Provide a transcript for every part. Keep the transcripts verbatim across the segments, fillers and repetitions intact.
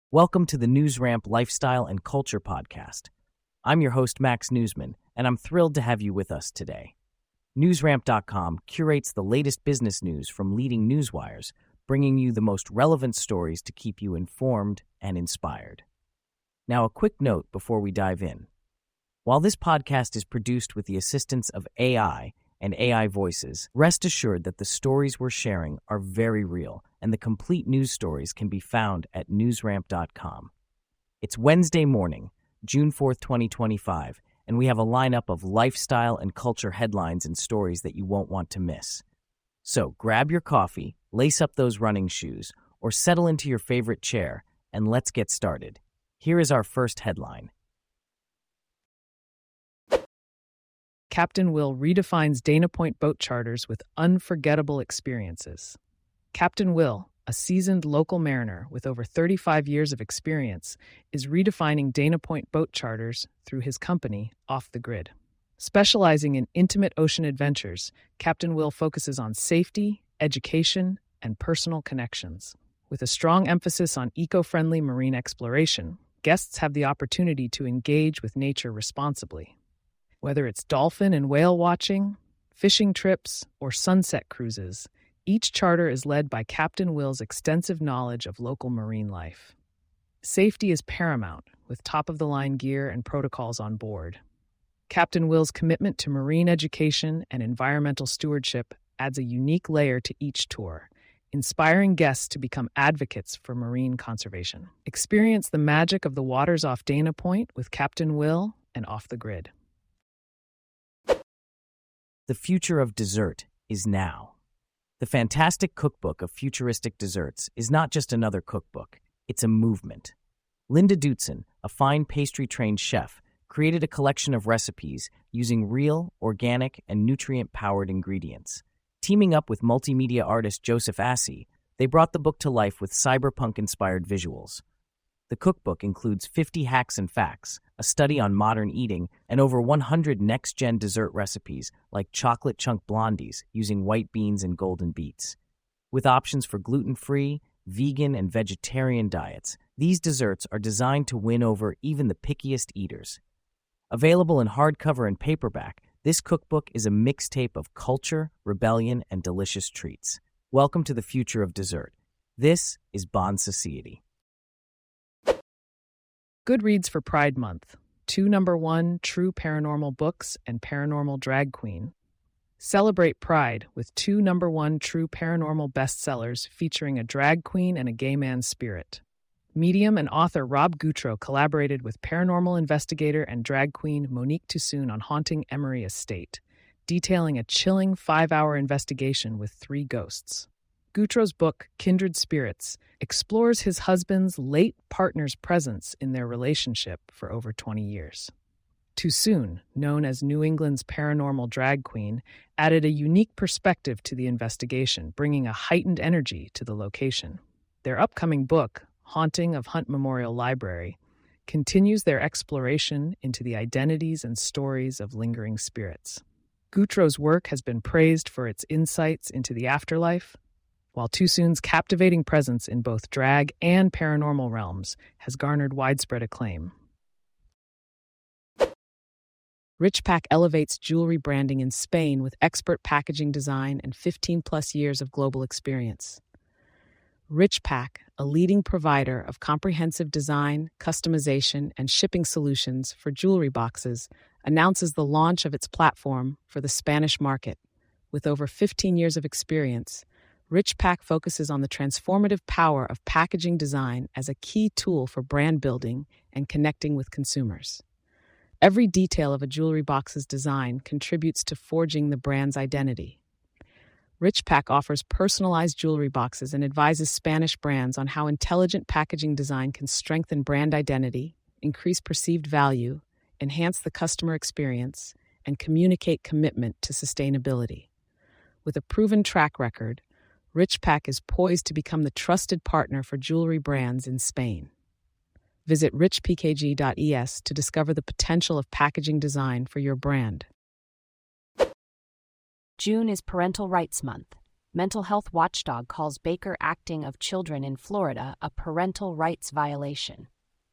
Welcome to the NewsRamp Lifestyle and Culture Podcast. I'm your host, Max Newsman, and I'm thrilled to have you with us today. NewsRamp dot com curates the latest business news from leading newswires, bringing you the most relevant stories to keep you informed and inspired. Now, a quick note before we dive in. While this podcast is produced with the assistance of A I and A I voices, rest assured that the stories we're sharing are very real, and the complete news stories can be found at NewsRamp dot com. It's Wednesday morning, June fourth, twenty twenty-five, and we have a lineup of lifestyle and culture headlines and stories that you won't want to miss. So grab your coffee, lace up those running shoes, or settle into your favorite chair, and let's get started. Here is our first headline. Captain Will redefines Dana Point boat charters with unforgettable experiences. Captain Will, a seasoned local mariner with over thirty-five years of experience, is redefining Dana Point boat charters through his company, Off the Grid. Specializing in intimate ocean adventures, Captain Will focuses on safety, education, and personal connections. With a strong emphasis on eco-friendly marine exploration, guests have the opportunity to engage with nature responsibly. Whether it's dolphin and whale watching, fishing trips, or sunset cruises, each charter is led by Captain Will's extensive knowledge of local marine life. Safety is paramount, with top-of-the-line gear and protocols on board. Captain Will's commitment to marine education and environmental stewardship adds a unique layer to each tour, inspiring guests to become advocates for marine conservation. Experience the magic of the waters off Dana Point with Captain Will and Off the Grid. The future of dessert is now. The fantastic cookbook of futuristic desserts is not just another cookbook, it's a movement. Linda Dutzen, a fine pastry-trained chef, created a collection of recipes using real, organic, and nutrient-powered ingredients. Teaming up with multimedia artist Joseph Assy, they brought the book to life with cyberpunk-inspired visuals. The cookbook includes fifty hacks and facts, a study on modern eating, and over one hundred next-gen dessert recipes like chocolate chunk blondies using white beans and golden beets. With options for gluten-free, vegan, and vegetarian diets, these desserts are designed to win over even the pickiest eaters. Available in hardcover and paperback, this cookbook is a mixtape of culture, rebellion, and delicious treats. Welcome to the future of dessert. This is Bon Society. Good reads for Pride Month. Two number one true paranormal books and Paranormal Drag Queen. Celebrate Pride with two number one true paranormal bestsellers featuring a drag queen and a gay man's spirit. Medium and author Rob Goutreau collaborated with paranormal investigator and drag queen Monique Toussoun on haunting Emery Estate, detailing a chilling five-hour investigation with three ghosts. Goutreau's book, Kindred Spirits, explores his husband's late partner's presence in their relationship for over twenty years. Toussoun, known as New England's paranormal drag queen, added a unique perspective to the investigation, bringing a heightened energy to the location. Their upcoming book, Haunting of Hunt Memorial Library, continues their exploration into the identities and stories of lingering spirits. Goutreau's work has been praised for its insights into the afterlife, while Toussoun's captivating presence in both drag and paranormal realms has garnered widespread acclaim. Richpack elevates jewelry branding in Spain with expert packaging design and fifteen-plus years of global experience. Richpack, a leading provider of comprehensive design, customization, and shipping solutions for jewelry boxes, announces the launch of its platform for the Spanish market. With over fifteen years of experience, Richpack focuses on the transformative power of packaging design as a key tool for brand building and connecting with consumers. Every detail of a jewelry box's design contributes to forging the brand's identity. Richpack offers personalized jewelry boxes and advises Spanish brands on how intelligent packaging design can strengthen brand identity, increase perceived value, enhance the customer experience, and communicate commitment to sustainability. With a proven track record, Richpack is poised to become the trusted partner for jewelry brands in Spain. Visit rich p k g dot e s to discover the potential of packaging design for your brand. June is Parental Rights Month. Mental health watchdog calls Baker acting of children in Florida a parental rights violation.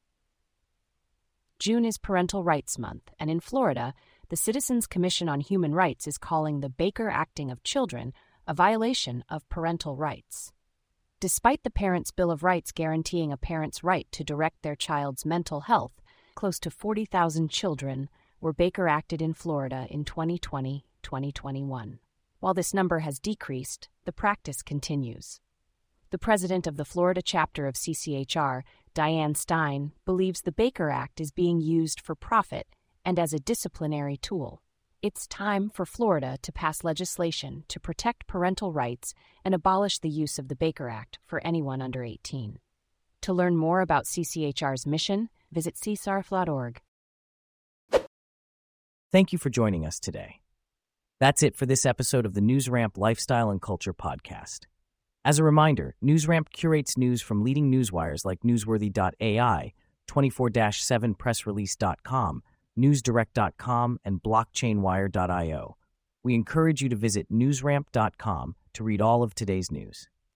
June is Parental Rights Month, and in Florida, the Citizens Commission on Human Rights is calling the Baker acting of children a violation of parental rights. Despite the Parents' Bill of Rights guaranteeing a parent's right to direct their child's mental health, close to forty thousand children were Baker acted in Florida in twenty twenty to twenty twenty-one. While this number has decreased, the practice continues. The president of the Florida chapter of C C H R, Diane Stein, believes the Baker Act is being used for profit and as a disciplinary tool. It's time for Florida to pass legislation to protect parental rights and abolish the use of the Baker Act for anyone under eighteen. To learn more about C C H R's mission, visit c s a r f dot org. Thank you for joining us today. That's it for this episode of the NewsRamp Lifestyle and Culture Podcast. As a reminder, NewsRamp curates news from leading newswires like newsworthy dot a i, twenty-four seven press release dot com, news direct dot com, and blockchain wire dot i o. We encourage you to visit newsramp dot com to read all of today's news.